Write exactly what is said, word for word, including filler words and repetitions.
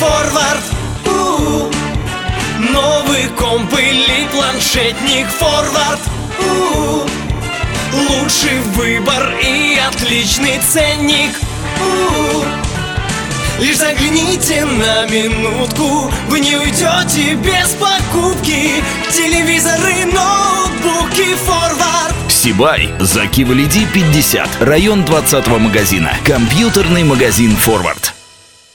форвард. У-у-у. Новый комп или планшетник форвард. У-у-у. Лучший выбор и отличный ценник. У-у-у. Лишь загляните на минутку, вы не уйдете без покупки. Телевизоры, ноутбуки форвард. Сибай, за Кивалиди пятьдесят, район двадцатого магазина. Компьютерный магазин «Форвард».